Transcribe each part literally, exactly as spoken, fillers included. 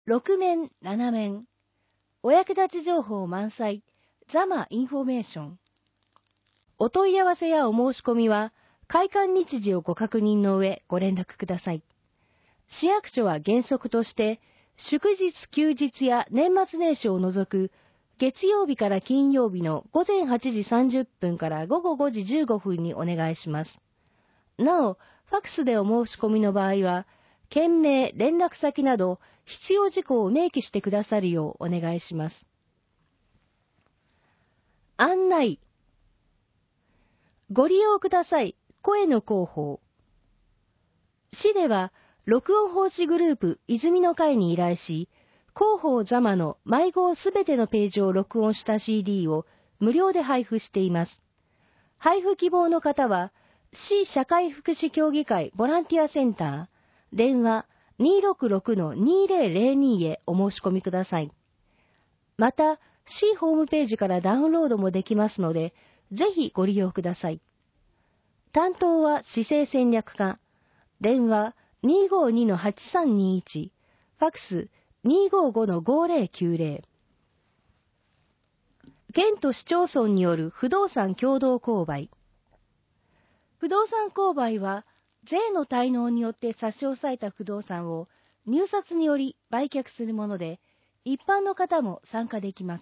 ろくめん、ななめん。お役立ち情報満載。ザマインフォメーション。お問い合わせやお申し込みは、開館日時をご確認の上ご連絡ください。市役所は原則として、祝日休日や年末年始を除く、月曜日から金曜日のごぜんはちじさんじゅっぷんからごごごじじゅうごふんにお願いします。なお、ファックスでお申し込みの場合は、件名、連絡先など必要事項を明記してくださるようお願いします。案内。ご利用ください。声の広報。市では、録音奉仕グループ泉の会に依頼し、広報ザマの毎号すべてのページを録音した シーディー を無料で配布しています。配布希望の方は、市社会福祉協議会ボランティアセンター、電話 にーろくろくのにーぜろぜろに へお申し込みください。また、市ホームページからダウンロードもできますので、ぜひご利用ください。担当は市政戦略課、電話 にーごにのはちさんにいち、ファックス にーごごのごぜろきゅうぜろ。県と市町村による不動産共同購買。不動産購買は、税の滞納によって差し押さえた不動産を入札により売却するもので、一般の方も参加できます。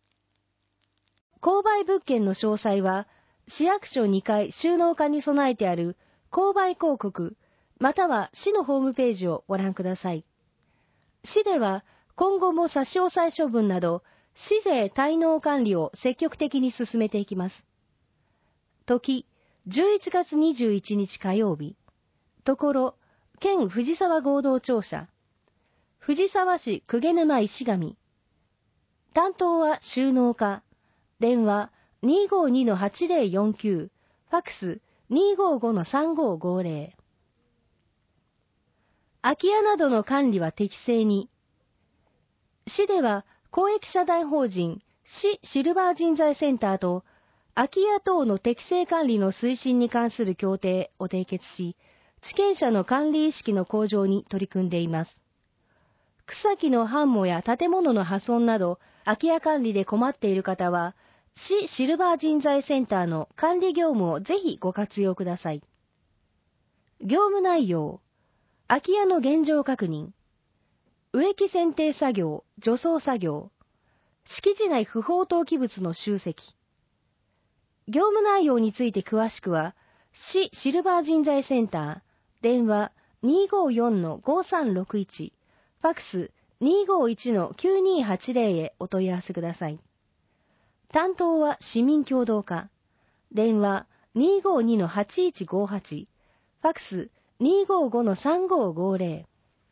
購買物件の詳細は、市役所にかい収納課に備えてある購買広告、または市のホームページをご覧ください。市では、今後も差し押さえ処分など、市税滞納管理を積極的に進めていきます。時、じゅういちがつにじゅういちにち火曜日。ところ、県藤沢合同庁舎。藤沢市鵠沼石上。担当は収納課。電話 にーごにのはちぜろよんきゅう。ファックス にーごごのさんごごぜろ。空き家などの管理は適正に。市では公益社団法人市シルバー人材センターと空き家等の適正管理の推進に関する協定を締結し、地権者の管理意識の向上に取り組んでいます。草木の繁茂や建物の破損など空き家管理で困っている方は、市シルバー人材センターの管理業務をぜひご活用ください。業務内容。空き家の現状確認。植木剪定作業、除草作業。敷地内不法投棄物の集積。業務内容について詳しくは、市シルバー人材センター、電話 にーごよんのごさんろくいち、ファックス にーごいちのきゅうにはちぜろ へお問い合わせください。担当は市民協働課、電話 にーごにのはちいちごはち、ファックス にーごごのさんごごぜろ。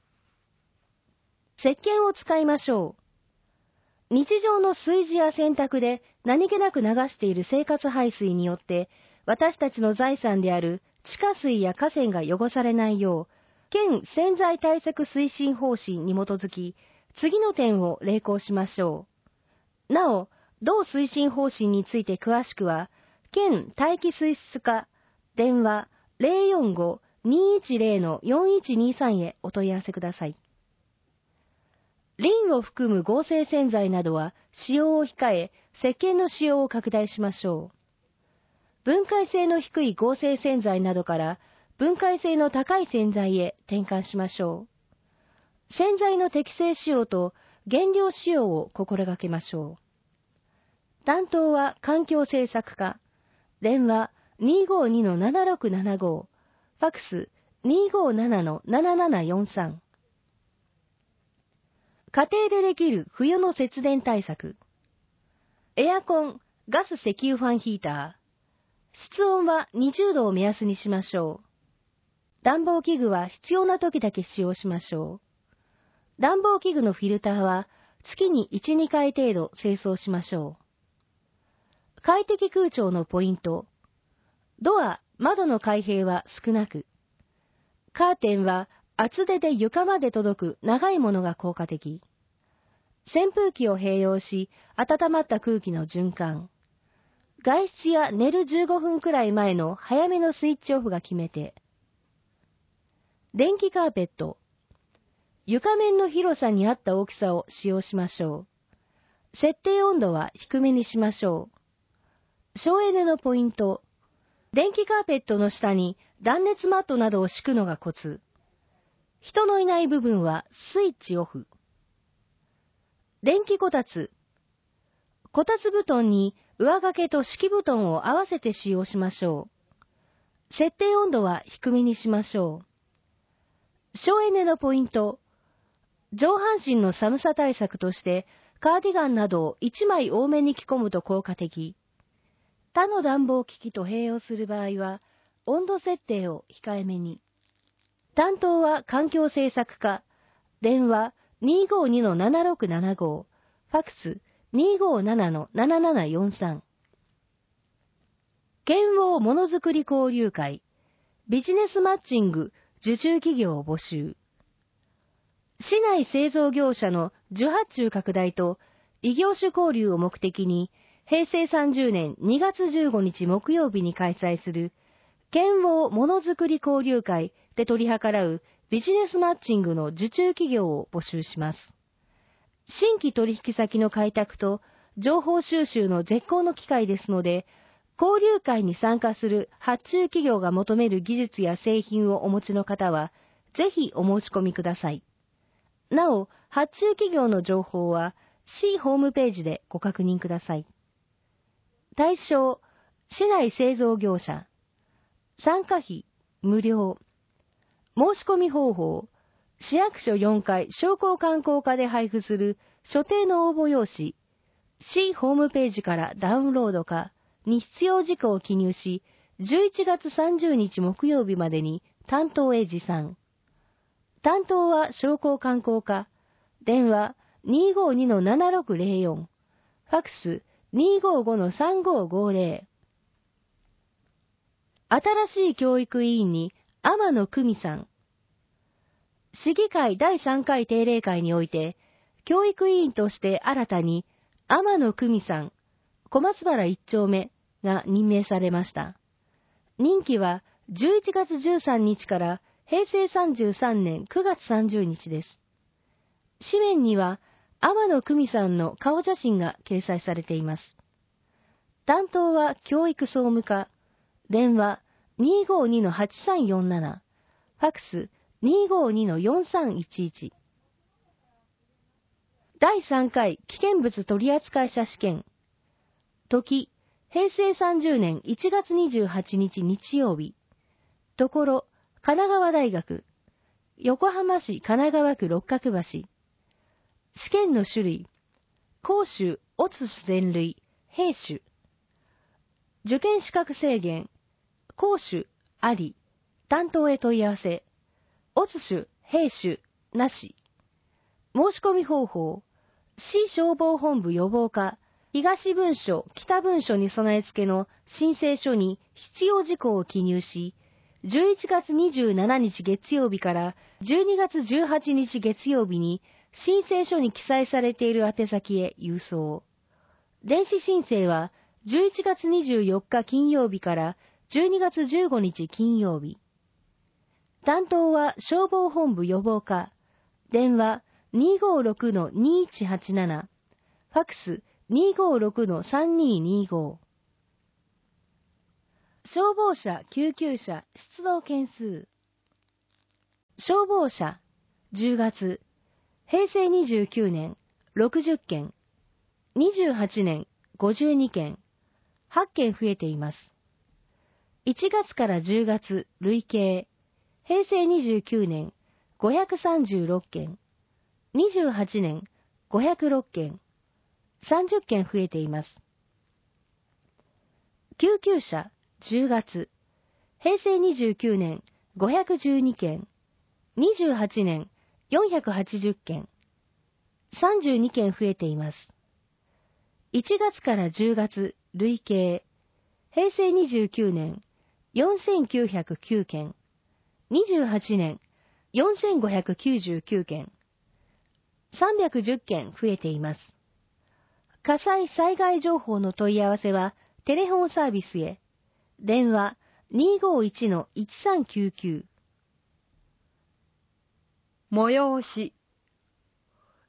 石鹸を使いましょう。日常の炊事や洗濯で何気なく流している生活排水によって、私たちの財産である地下水や河川が汚されないよう、県洗剤対策推進方針に基づき、次の点を励行しましょう。なお、同推進方針について詳しくは、県待機水質課、電話 ぜろよんごにいちぜろのよんいちにさん へお問い合わせください。リンを含む合成洗剤などは使用を控え、石鹸の使用を拡大しましょう。分解性の低い合成洗剤などから分解性の高い洗剤へ転換しましょう。洗剤の適正使用と原料使用を心がけましょう。担当は環境政策課、電話 にーごにのななろくななご、ファックス にーごななのななななよんさん。家庭でできる冬の節電対策。エアコン、ガス石油ファンヒーター。室温はにじゅうどを目安にしましょう。暖房器具は必要な時だけ使用しましょう。暖房器具のフィルターは月にいち、にかい程度清掃しましょう。快適空調のポイント。ドア、窓の開閉は少なく。カーテンは厚手で床まで届く長いものが効果的。扇風機を併用し、温まった空気の循環。外出や寝るじゅうごふんくらい前の早めのスイッチオフが決め手。電気カーペット。 床面の広さに合った大きさを使用しましょう。設定温度は低めにしましょう。省エネのポイント。電気カーペットの下に断熱マットなどを敷くのがコツ。人のいない部分はスイッチオフ。電気こたつ。こたつ布団に上掛けと敷布団を合わせて使用しましょう。設定温度は低めにしましょう。省エネのポイント。上半身の寒さ対策としてカーディガンなどをいちまい多めに着込むと効果的。他の暖房機器と併用する場合は温度設定を控えめに。担当は環境政策課。電話 にーごーにのななろくななご、ファックス にーごーななのななななよんさん。剣王ものづくり交流会、ビジネスマッチング受注企業を募集。市内製造業者の受発注拡大と異業種交流を目的に、へいせいさんじゅうねんにがつじゅうごにち木曜日に開催する剣王ものづくり交流会で取り計らうビジネスマッチングの受注企業を募集します。新規取引先の開拓と情報収集の絶好の機会ですので、交流会に参加する発注企業が求める技術や製品をお持ちの方は、ぜひお申し込みください。なお、発注企業の情報は C ホームページでご確認ください。対象、市内製造業者。参加費、無料。申し込み方法、市役所よんかい商工観光課で配布する所定の応募用紙、市ホームページからダウンロードかに必要事項を記入し、じゅういちがつさんじゅうにち木曜日までに担当へ持参。担当は商工観光課、電話 にーごーにのななろくぜろよん、ファックス にーごーごのさんごーごーぜろ。新しい教育委員に天野久美さん。市議会だいさんかい定例会において、教育委員として新たに天野久美さん、小松原いっちょうめが任命されました。任期はじゅういちがつじゅうさんにちからへいせいさんじゅうさんねんくがつさんじゅうにちです。紙面には天野久美さんの顔写真が掲載されています。担当は教育総務課、電話 にーごーにのはちさんよんなな、ファックス にーごーにのよんさんいちいち。だいさんかい危険物取扱者試験。時、へいせいさんじゅうねんいちがつにじゅうはちにち日曜日。ところ、神奈川大学。横浜市神奈川区六角橋。試験の種類。講習、オツシュ全類、兵種。受験資格制限。講習、あり。担当へ問い合わせ。オツシュ、兵種、なし。申し込み方法。市消防本部予防課、東文書、北文書に備え付けの申請書に必要事項を記入し、じゅういちがつにじゅうしちにち月曜日からじゅうにがつじゅうはちにち月曜日に申請書に記載されている宛先へ郵送。電子申請はじゅういちがつにじゅうよっか金曜日からじゅうにがつじゅうごにち金曜日。担当は消防本部予防課、電話 にーごーろくのにいちはちなな、ファックス にーごーろくのさんにーにーごー。消防車、救急車、出動件数。消防車、じゅうがつ、へいせいにじゅうきゅうねん、ろくじゅっけん、にじゅうはちねん、ごじゅうにけん、はっけん増えています。いちがつからじゅうがつ、累計、へいせいにじゅうきゅうねん、ごひゃくさんじゅうろっけん、にじゅうはちねん、ごひゃくろっけん、さんじゅっけん増えています。救急車、じゅうがつ、へいせいにじゅうきゅうねん、ごひゃくじゅうにけん、にじゅうはちねん、よんひゃくはちじゅっけん、さんじゅうにけん増えています。いちがつからじゅうがつ、累計、へいせいにじゅうきゅうねん、よんせんきゅうひゃくきゅうけん、にじゅうはちねん、よんせんごひゃくきゅうじゅうきゅうけん、さんびゃくじゅっけん増えています。火災・災害情報の問い合わせは、テレフォンサービスへ、電話 にーごーいちのいちさんきゅうきゅう。 催し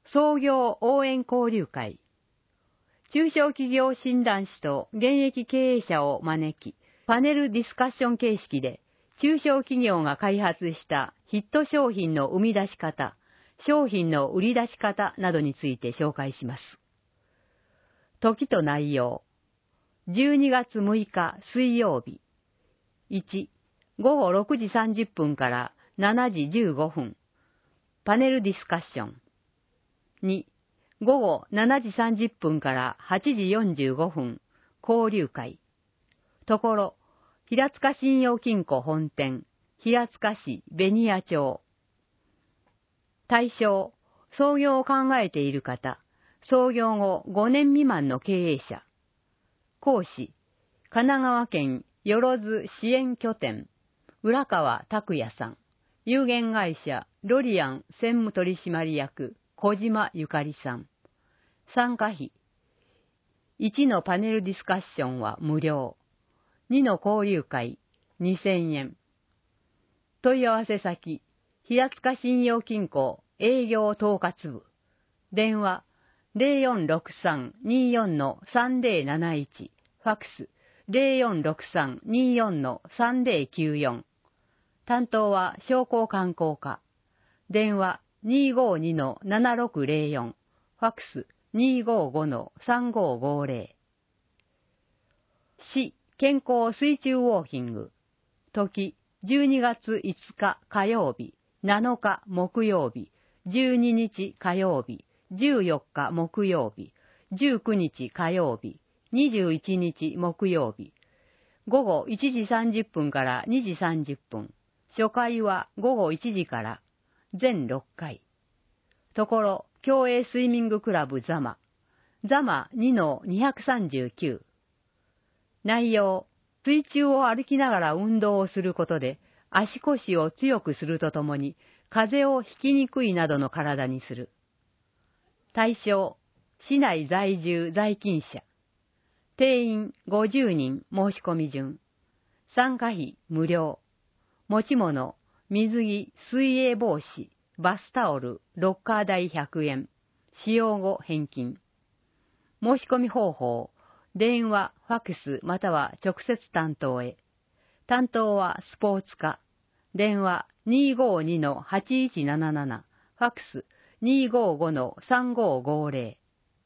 創業応援交流会。中小企業診断士と現役経営者を招き、パネルディスカッション形式で、中小企業が開発したヒット商品の生み出し方、商品の売り出し方などについて紹介します。時と内容。じゅうにがつむいか水曜日。いち、ごごろくじさんじゅっぷんからしちじじゅうごふん。パネルディスカッション。に、ごごしちじさんじゅっぷんからはちじよんじゅうごふん。交流会。ところ、平塚信用金庫本店、平塚市紅谷町。対象、創業を考えている方、創業後ごねん未満の経営者。講師、神奈川県よろず支援拠点、浦川拓也さん。有限会社ロリアン専務取締役、小島ゆかりさん。参加費。いちのパネルディスカッションは無料。にの交流会にせんえん。問い合わせ先、平塚信用金庫営業統括部。電話ゼロよんろくさんにーよんのさんぜろなないち。ファックスゼロよんろくさんにーよんのさんぜろきゅうよん。担当は商工観光課。電話にーごーにのななろくゼロよん。ファックスにーごーごのさんごーごーぜろ。市健康水中ウォーキング。時じゅうにがついつか火曜日、なのか木曜日、じゅうににち火曜日、じゅうよっか木曜日、じゅうくにち火曜日、にじゅういちにち木曜日。ごごいちじさんじゅっぷんからにじさんじゅっぷん。初回はごごいちじから。全ろっかい。ところ、競泳スイミングクラブザマ。ザマ にのにひゃくさんじゅうきゅう。内容、水中を歩きながら運動をすることで、足腰を強くするとともに、風邪をひきにくいなどの体にする。対象、市内在住在勤者。定員ごじゅうにん申し込み順。参加費無料。持ち物、水着、水泳帽子、バスタオル、ロッカー代ひゃくえん。使用後返金。申し込み方法、電話、ファックスまたは直接担当へ。担当はスポーツ課。電話にーごーにのはちいちなななな。ファックスにーごーごのさんごーごーぜ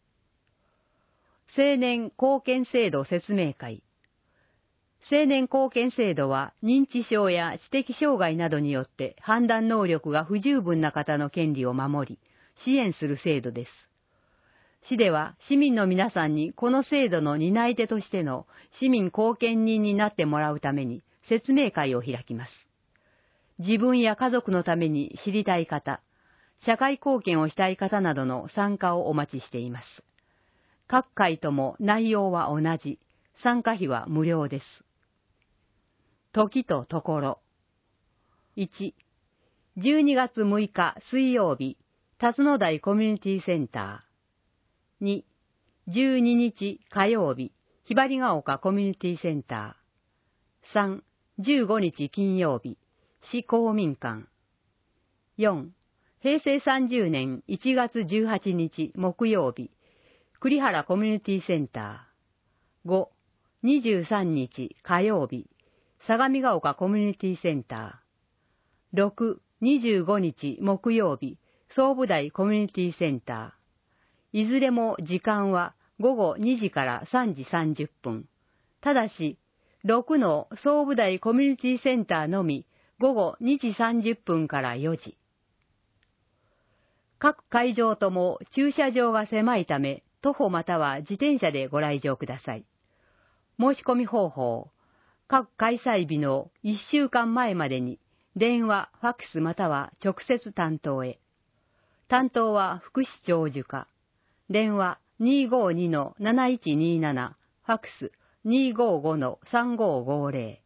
ろ。青年貢献制度説明会。青年貢献制度は認知症や知的障害などによって判断能力が不十分な方の権利を守り、支援する制度です。市では市民の皆さんにこの制度の担い手としての市民貢献人になってもらうために説明会を開きます。自分や家族のために知りたい方、社会貢献をしたい方などの参加をお待ちしています。各会とも内容は同じ、参加費は無料です。時とところ。いち、じゅうにがつむいか水曜日、辰野台コミュニティセンター。に、じゅうににち火曜日、ひばりが丘コミュニティセンター。さん、じゅうごにち金曜日、市公民館。よん、へいせいさんじゅうねんいちがつじゅうはちにち木曜日、栗原コミュニティセンター。ご、にじゅうさんにち火曜日、相模が丘コミュニティセンター。ろく、にじゅうごにち木曜日、総武台コミュニティセンター。いずれも時間はごごにじからさんじさんじゅっぷん。ただし、ろくの総武台コミュニティセンターのみごごにじさんじゅっぷんからよじ。各会場とも駐車場が狭いため、徒歩または自転車でご来場ください。申し込み方法、各開催日のいっしゅうかんまえまでに電話、ファックスまたは直接担当へ。担当は福祉長寿課。電話にーごーにのなないちにーなな、ファックスにーごーごのさんごーごーぜ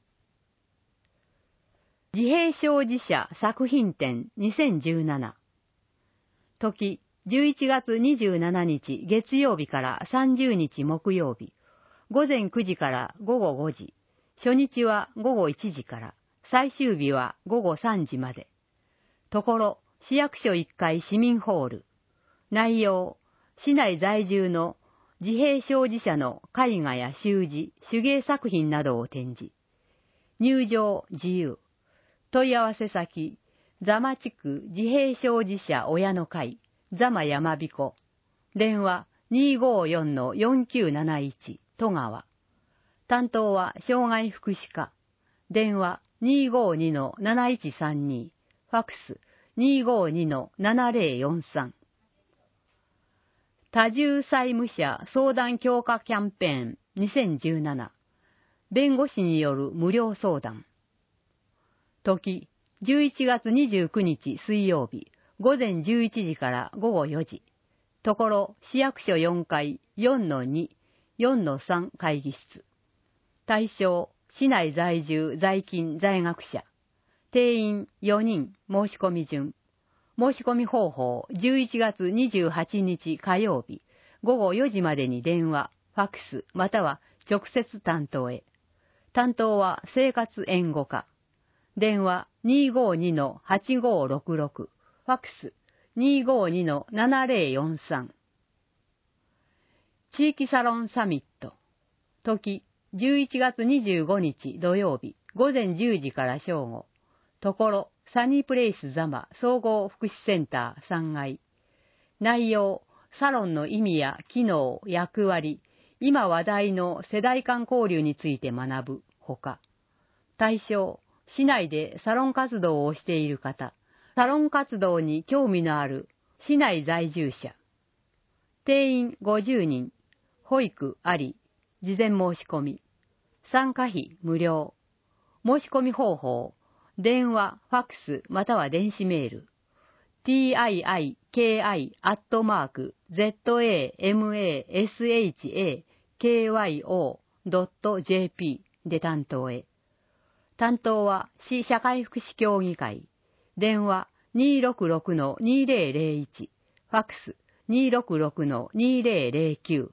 ろ。自閉症児者作品展にせんじゅうなな。時、じゅういちがつにじゅうしちにち月曜日からさんじゅうにち木曜日、ごぜんくじからごごごじ、初日はごごいちじから、最終日はごごさんじまで。ところ、市役所いっかい市民ホール。 内容、市内在住の自閉症児者の絵画や習字、手芸作品などを展示。入場自由。問い合わせ先、座間地区自閉症児者親の会、座間山彦。電話 にーごーよんのよんきゅうなないち、戸川。担当は障害福祉課。電話 にーごーにのなないちさんに、ファックス にーごーにのななぜろよんさん。多重債務者相談強化キャンペーンにせんじゅうなな。弁護士による無料相談。時、じゅういちがつにじゅうくにち水曜日、午前じゅういちじからごごよじ。ところ、市役所よんかい よんのに、よんのさん 会議室。対象、市内在住在勤在学者。定員よにん、申し込み順。申し込み方法、じゅういちがつにじゅうはちにち火曜日、ごごよじまでに電話、ファックス、または直接担当へ。担当は生活援護課。電話 にーごーにのはちごーろくろく、ファックス にーごーにのななぜろよんさん。地域サロンサミット。時、じゅういちがつにじゅうごにち土曜日、午前じゅうじから正午。ところ、サニープレイス座間総合福祉センターさんがい。内容、サロンの意味や機能、役割、今話題の世代間交流について学ぶほか。対象、市内でサロン活動をしている方、サロン活動に興味のある市内在住者。定員ごじゅうにん、保育あり、事前申し込み。参加費無料。申し込み方法、電話、ファックス、または電子メール。ティーアイアイケーアイ アットマーク ゼットエーエムエーエスエイチエーケーワイオー ドット ジェーピー で担当へ。担当は市社会福祉協議会。電話 にーろくろくのにぜろぜろいち、ファックス にーろくろくのにぜろぜろきゅう。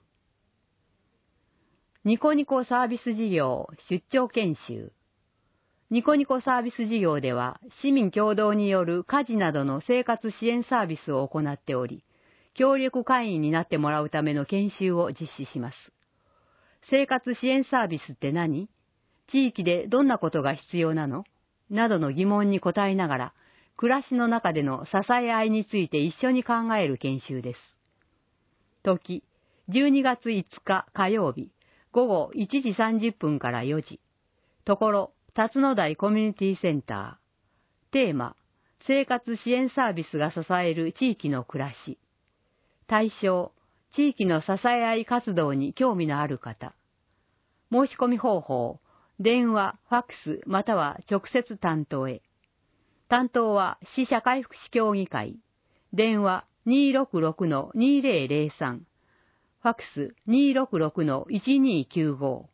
ニコニコサービス事業出張研修。ニコニコサービス事業では、市民共同による家事などの生活支援サービスを行っており、協力会員になってもらうための研修を実施します。生活支援サービスって何？地域でどんなことが必要なの？などの疑問に答えながら、暮らしの中での支え合いについて一緒に考える研修です。時、じゅうにがついつか火曜日、ごごいちじさんじゅっぷんからよじ。ところ、辰野台コミュニティセンター。テーマ、生活支援サービスが支える地域の暮らし。対象、地域の支え合い活動に興味のある方。申し込み方法、電話、ファックス、または直接担当へ。担当は市社会福祉協議会。電話 にーろくろくのにぜろぜろさん。ファックス にーろくろくのいちにーきゅうご。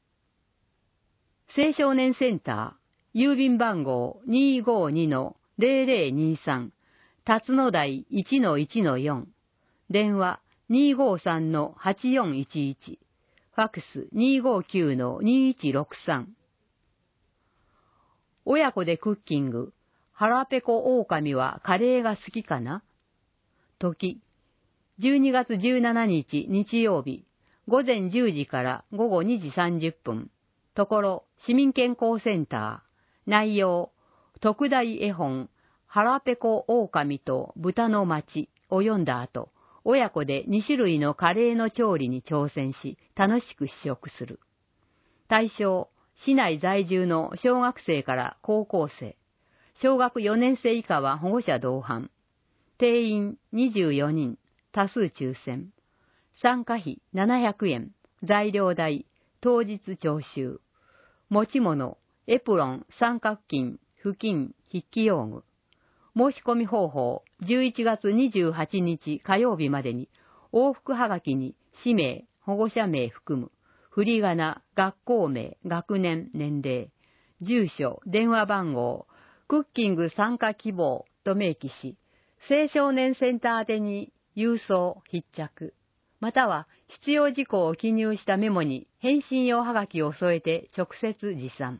青少年センター、郵便番号 にーごーにのぜろぜろにさん、辰野台 いちのいちのよん、電話 にーごーさんのはちよんいちいち、ファックス にーごーきゅうのにいちろくさん。親子でクッキング、腹ペコ狼はカレーが好きかな？時、じゅうにがつじゅうしちにち日曜日、午前じゅうじからごごにじさんじゅっぷん。ところ、市民健康センター。内容、特大絵本、腹ペコ狼と豚の町を読んだ後、親子でにしゅるいのカレーの調理に挑戦し、楽しく試食する。対象、市内在住の小学生から高校生。小学よねんせい以下は保護者同伴。定員にじゅうよにん、多数抽選。参加費ななひゃくえん、材料代、当日徴収。持ち物、エプロン、三角巾、布巾、筆記用具。申し込み方法、じゅういちがつにじゅうはちにち火曜日までに、往復はがきに氏名、保護者名含む、振り仮名、学校名、学年、年齢、住所、電話番号、クッキング参加希望と明記し、青少年センター宛てに郵送、必着。または必要事項を記入したメモに返信用はがきを添えて直接持参。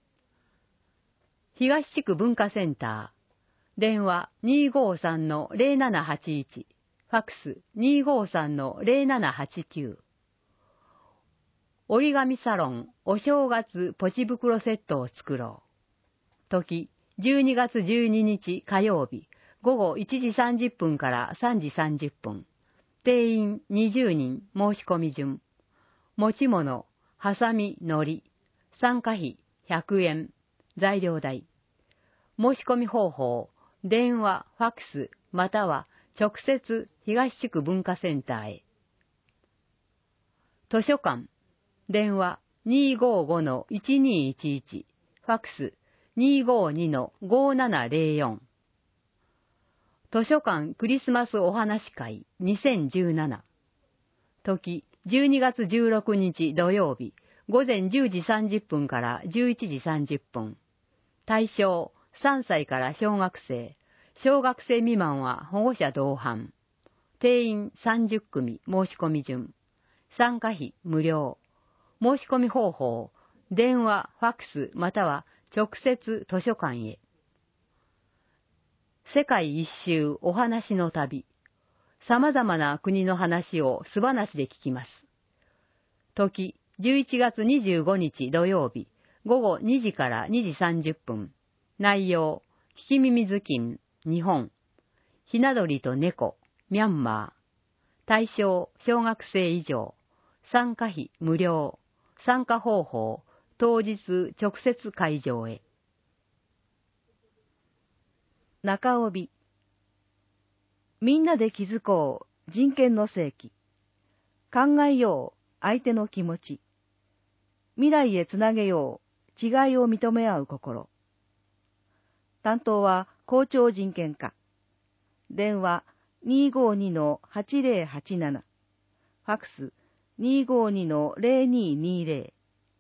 東地区文化センター。電話 にーごーさんのぜろななはちいち。フファックス にーごーさんのゼロななはちきゅう。折り紙サロンお正月ポチ袋セットを作ろう。時、じゅうにがつじゅうににち火曜日、午後いちじさんじゅっぷんからさんじさんじゅっぷん。定員にじゅうにん、申し込み順。持ち物、ハサミ、海苔。参加費ひゃくえん。材料代。申し込み方法、電話、ファックス、または直接東地区文化センターへ。図書館、電話 にーごーごのいちにーいちいち、ファックス にーごーにのごーななゼロよん。図書館クリスマスお話会にせんじゅうなな。時、じゅうにがつじゅうろくにち土曜日、午前じゅうじさんじゅっぷんからじゅういちじさんじゅっぷん。対象、さんさいから小学生。小学生未満は保護者同伴。定員さんじゅっくみ、申し込み順。参加費無料。申し込み方法、電話、ファックス、または直接図書館へ。世界一周お話の旅。様々な国の話を素話で聞きます。時、じゅういちがつにじゅうごにち土曜日、午後にじからにじさんじゅっぷん。内容、聞き耳頭巾、日本。ひな鳥と猫、ミャンマー。対象、小学生以上。参加費無料。参加方法、当日直接会場へ。 中帯。みんなで気づこう、人権の世紀。考えよう、相手の気持ち。未来へつなげよう、違いを認め合う心。担当は校長人権課。電話 にーごーにのはちゼロはちなな。ファックス にーごーにのゼロにーにーゼ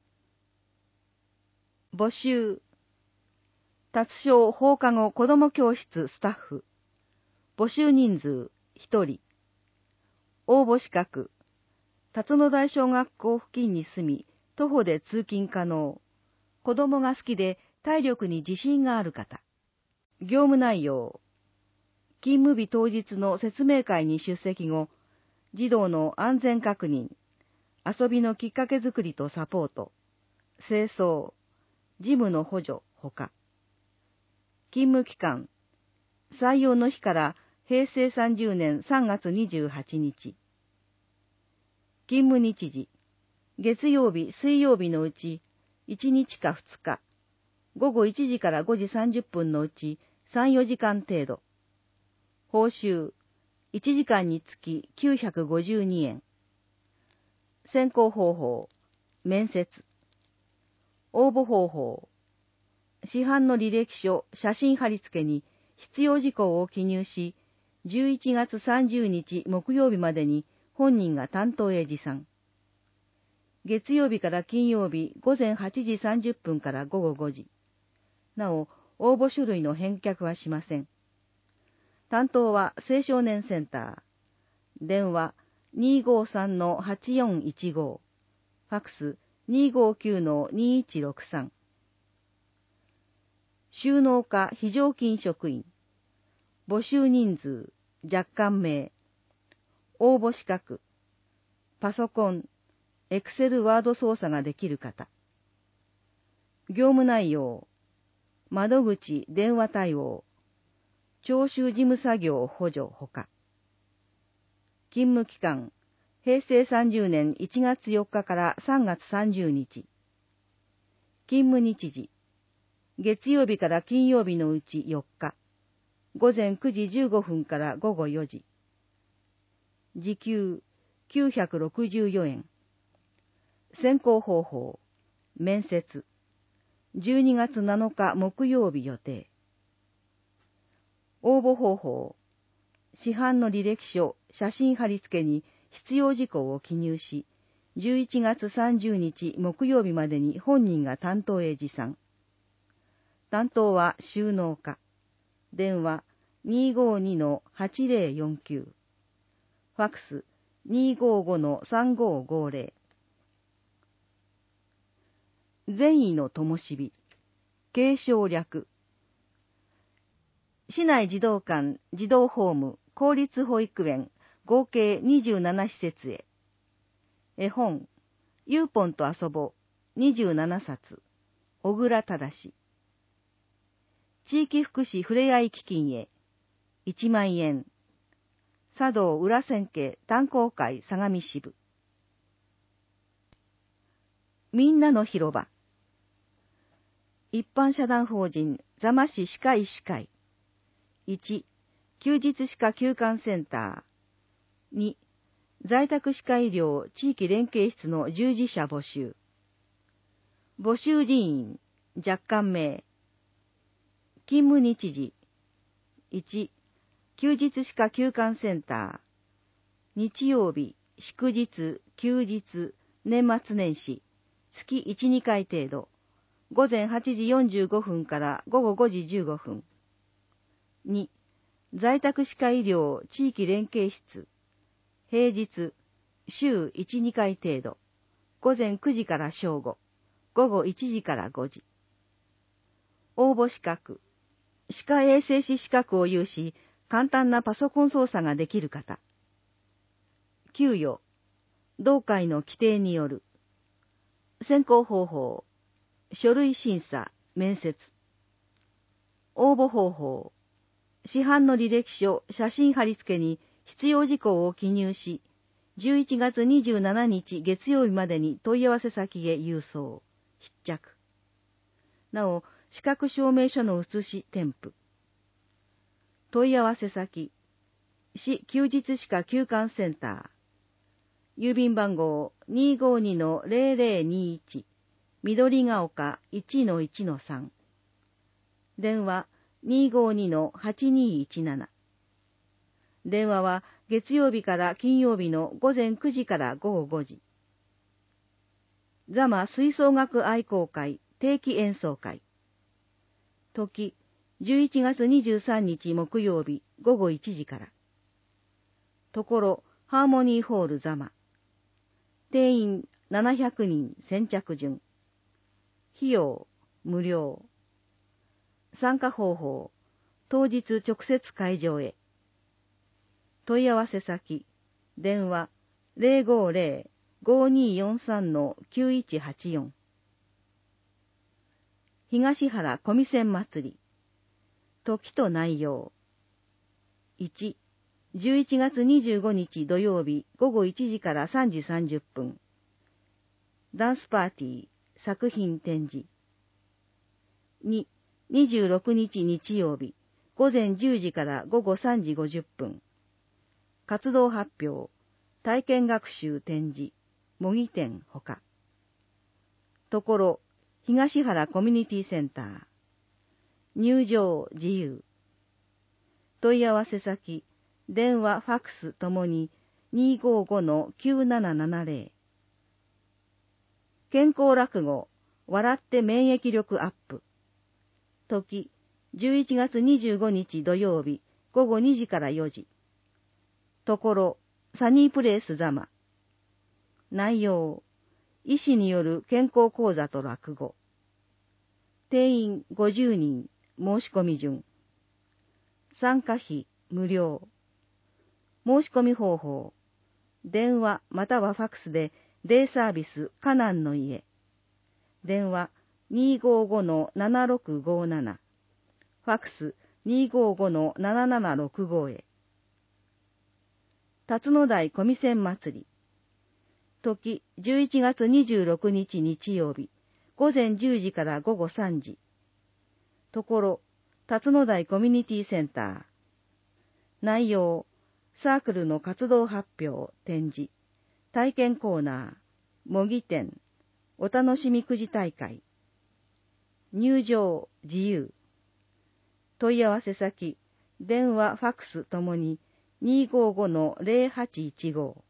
ロ。募集。達小放課後子ども教室スタッフ。募集人数ひとり。応募資格。辰野台小学校付近に住み、徒歩で通勤可能。子供が好きで体力に自信がある方。業務内容。勤務日当日の説明会に出席後、児童の安全確認、遊びのきっかけ作りとサポート、清掃、事務の補助ほか。勤務期間。採用の日からへいせいさんじゅうねんさんがつにじゅうはちにち。勤務日時。月曜日、水曜日のうちいちにちかふつか。午後いちじからごじさんじゅっぷんのうちさん、よじかん程度。報酬。いちじかんにつききゅうひゃくごじゅうにえん。選考方法。面接。応募方法。市販の履歴書、写真貼り付けに必要事項を記入し、じゅういちがつさんじゅうにち木曜日までに本人が担当へ持参。月曜日から金曜日午前はちじさんじゅっぷんからごごごじ。なお、応募種類の返却はしません。担当は青少年センター。電話 にーごーさんのはちよんいちご。ファックス にーごーきゅうのにいちろくさん。収納課非常勤職員。募集人数、若干名。応募資格。パソコン、エクセルワード操作ができる方。業務内容。窓口電話対応。徴収事務作業補助ほか。勤務期間。へいせいさんじゅうねんいちがつよっかからさんがつさんじゅうにち。勤務日時。月曜日から金曜日のうちよっか。午前くじじゅうごふんからごごよじ。時給きゅうひゃくろくじゅうよえん。選考方法。面接。じゅうにがつなのか木曜日予定。応募方法。市販の履歴書、写真貼り付けに必要事項を記入し、じゅういちがつさんじゅうにち木曜日までに本人が担当へ持参。担当は収納課。電話 にーごーにのはちゼロよんきゅう。ファックス にーごーごのさんごーごーゼロ。善意の灯火。継承略。市内児童館、児童ホーム、公立保育園、 合計にじゅうなな施設へ。絵本、ユーポンと遊ぼう、にじゅうななさつ、小倉忠。地域福祉ふれあい基金へ、いちまんえん。茶道裏千家炭鉱会相模支部。みんなの広場。一般社団法人座間市歯科医師会。いち、休日歯科休館センター。に、在宅歯科医療地域連携室の従事者募集。募集人員、若干名。勤務日時。いち、休日歯科休館センター。日曜日、祝日、休日、年末年始、月いち、にかい程度。午前はちじよんじゅうごふんから午後ごじじゅうごふん。に、在宅歯科医療地域連携室。平日、週いち、にかい程度。午前くじから正午。午後いちじからごじ。応募資格。歯科衛生士資格を有し、簡単なパソコン操作ができる方。給与。同会の規定による。選考方法。書類審査、面接。応募方法。市販の履歴書、写真貼り付けに必要事項を記入し、じゅういちがつにじゅうしちにち月曜日までに問い合わせ先へ郵送。必着。なお、資格証明書の写し添付。問い合わせ先。市休日歯科休館センター。郵便番号 にーごーにのゼロゼロにいち。緑が丘 いちのいちのさん。電話 にーごーにのはちにーいちなな。電話は月曜日から金曜日の午前くじから午後ごじ。座間吹奏楽愛好会定期演奏会。時、じゅういちがつにじゅうさんにち木曜日午後いちじから。ところ、ハーモニーホール座間。定員ななひゃくにん先着順。費用、無料。参加方法、当日直接会場へ。問い合わせ先、電話 ゼロごーゼロ ごーにーよんさんのきゅういちはちよん。東原小見線祭り。時と内容。いち、じゅういちがつにじゅうごにち土曜日午後いちじからさんじさんじゅっぷん。ダンスパーティー、作品展示。に、にじゅうろくにち日曜日午前じゅうじから午後さんじごじゅっぷん。活動発表、体験学習展示、模擬店ほか。ところ、東原コミュニティセンター。入場自由。問い合わせ先、電話、ファックスともに にーごーごのきゅうななななゼロ。健康落語、笑って免疫力アップ。時、じゅういちがつにじゅうごにち土曜日午後にじからよじ。ところ、サニープレイス座間。内容、医師による健康講座と落語。定員ごじゅうにん、申し込み順。参加費、無料。申し込み方法、電話またはファックスでデイサービスカナンの家。電話 にーごーごのななろくごなな。ファックス にーごーごのななななろくご へ。辰野台小見線祭り。時、じゅういちがつにじゅうろくにち日曜日、午前じゅうじから午後さんじ。ところ、辰野台コミュニティセンター。内容、サークルの活動発表、展示、体験コーナー、模擬店、お楽しみくじ大会。入場、自由。問い合わせ先、電話、ファックスともに にーごーごのゼロはちいちご。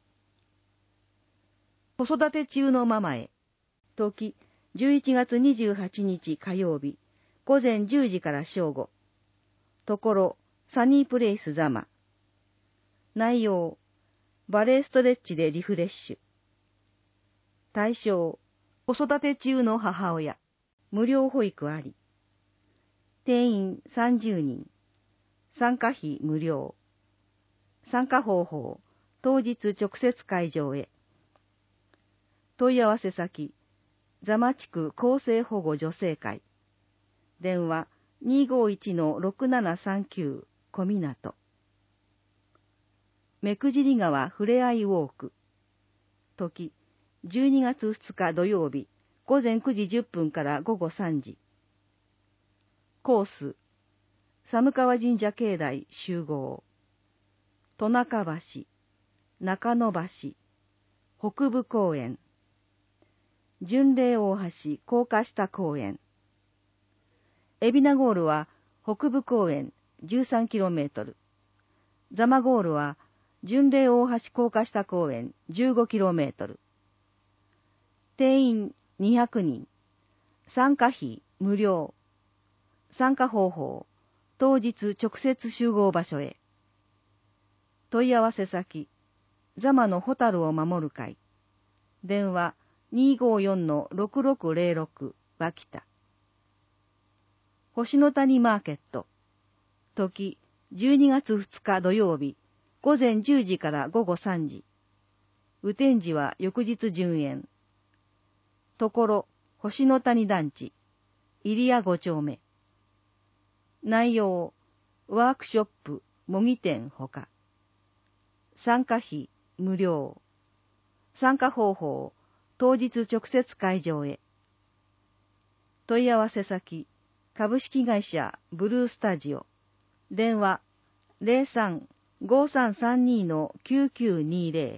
子育て中のママへ。時、じゅういちがつにじゅうはちにち火曜日、午前じゅうじから正午。ところ、サニープレイス座間。内容、バレエストレッチでリフレッシュ。対象、子育て中の母親。無料保育あり。定員さんじゅうにん。参加費無料。参加方法、 当日直接会場へ。問い合わせ先、座間地区厚生保護女性会。電話 にーごーいちのろくななさんきゅう 小湊。目くじり川ふれあいウォーク。時、じゅうにがつふつか土曜日、午前くじじゅっぷんから午後さんじ。コース、寒川神社境内集合。戸中橋、中野橋、北部公園。巡礼大橋高架下公園。海老名ゴールは北部公園 じゅうさんキロメートル。座間ゴールは巡礼大橋高架下公園 じゅうごキロメートル。定員にひゃくにん。参加費無料。参加方法、当日直接集合場所へ。問い合わせ先、座間のホタルを守る会。電話 にーごーよんのろくろくぜろろく 脇田。星の谷マーケット。時、じゅうにがつふつか土曜日、午前じゅうじから午後さんじ。雨天時は翌日順延。ところ、星の谷団地、入谷ご丁目。内容、ワークショップ、模擬店ほか。参加費、無料。参加方法、当日直接会場へ。問い合わせ先、株式会社ブルースタジオ。電話 ゼロさん ごさんさんにのきゅうきゅうにゼ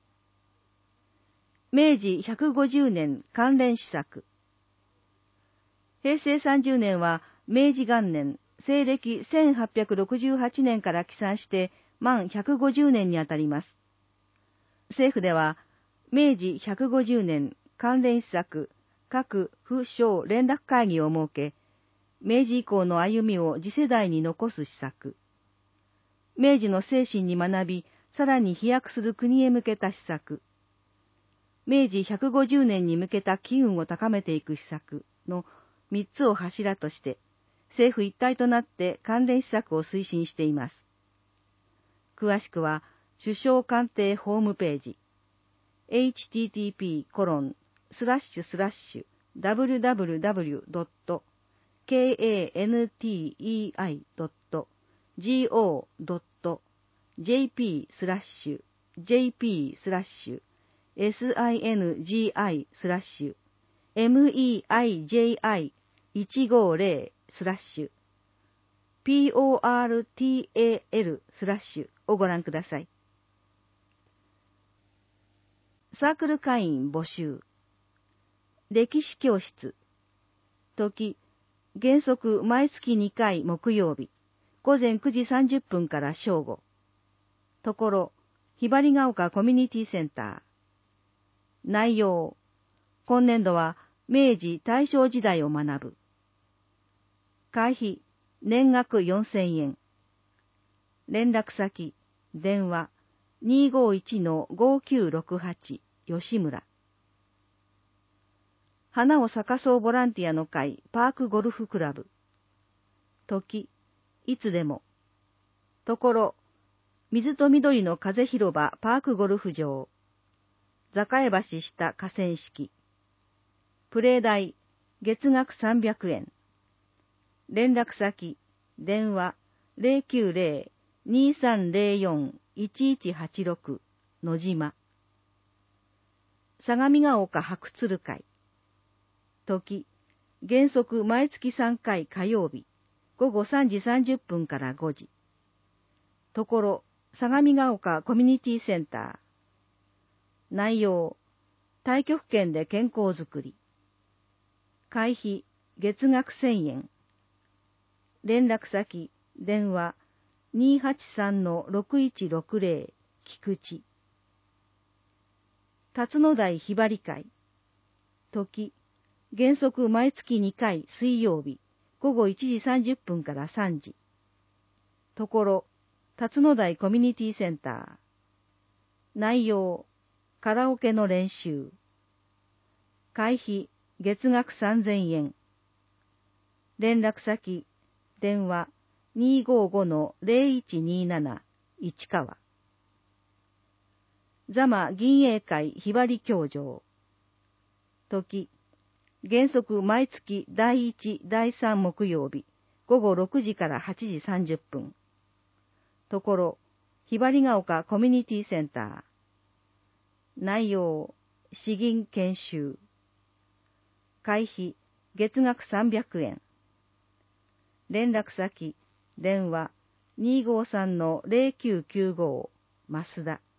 ロ。明治ひゃくごじゅうねん関連施策。平成さんじゅうねんは明治元年、西暦せんはっぴゃくろくじゅうはちねんから起算して満ひゃくごじゅうねんにあたります。政府では、明治ひゃくごじゅうねん関連施策各府省連絡会議を設け、明治以降の歩みを次世代に残す施策。明治の精神に学び、さらに飛躍する国へ向けた施策。明治ひゃくごじゅうねんに向けた機運を高めていく施策のみっつを柱として、政府一体となって関連施策を推進しています。詳しくは、首相官邸ホームページ、エイチティーティーピーコロンスラッシュスラッシュダブリュダブリュダブリュドットケーエーエヌティーイーアイドットジーオードットジェーピースラッシュジェーピースラッシュエスアイエヌジーアイスラッシュエムイーアイジェーアイいちごゼロスラッシュピーオーアールティーエーエルスラッシュをご覧ください。サークル会員募集。歴史教室。時、原則毎月にかい木曜日、午前くじさんじゅっぷんから正午。ところ、ひばりが丘コミュニティセンター。内容、今年度は明治大正時代を学ぶ。会費、年額よんせんえん。連絡先、電話 にーごーいちのごきゅうろくはち 吉村。花を咲かそうボランティアの会パークゴルフクラブ。時、いつでも。ところ、水と緑の風広場パークゴルフ場。坂江橋下河川敷。プレー代、月額さんびゃくえん。連絡先、電話 ゼロきゅうゼロ にーさんゼロよん いちいちはちろく 野島。相模が丘白鶴会。時、原則毎月さんかい火曜日、午後さんじさんじゅっぷんからごじ。ところ、相模が丘コミュニティセンター。内容、太極拳で健康づくり。会費、月額せんえん。連絡先、電話 にーはちさんのろくいちろくゼロ 菊池。辰野台ひばり会。時、原則毎月にかい水曜日、午後いちじさんじゅっぷんからさんじ。ところ、辰野台コミュニティセンター。内容、カラオケの練習。会費、月額さんぜんえん。連絡先、電話 にーごーごのゼロいちにーなな 市川。 座間銀英会ひばり教場。時、原則毎月だいいち、だいさん木曜日、ごごろくじからはちじさんじゅっぷん。ところ、ひばりが丘コミュニティセンター。内容、詩吟研修。会費、月額さんびゃくえん。連絡先、電話、にーごーさんのゼロきゅうきゅうご、増田。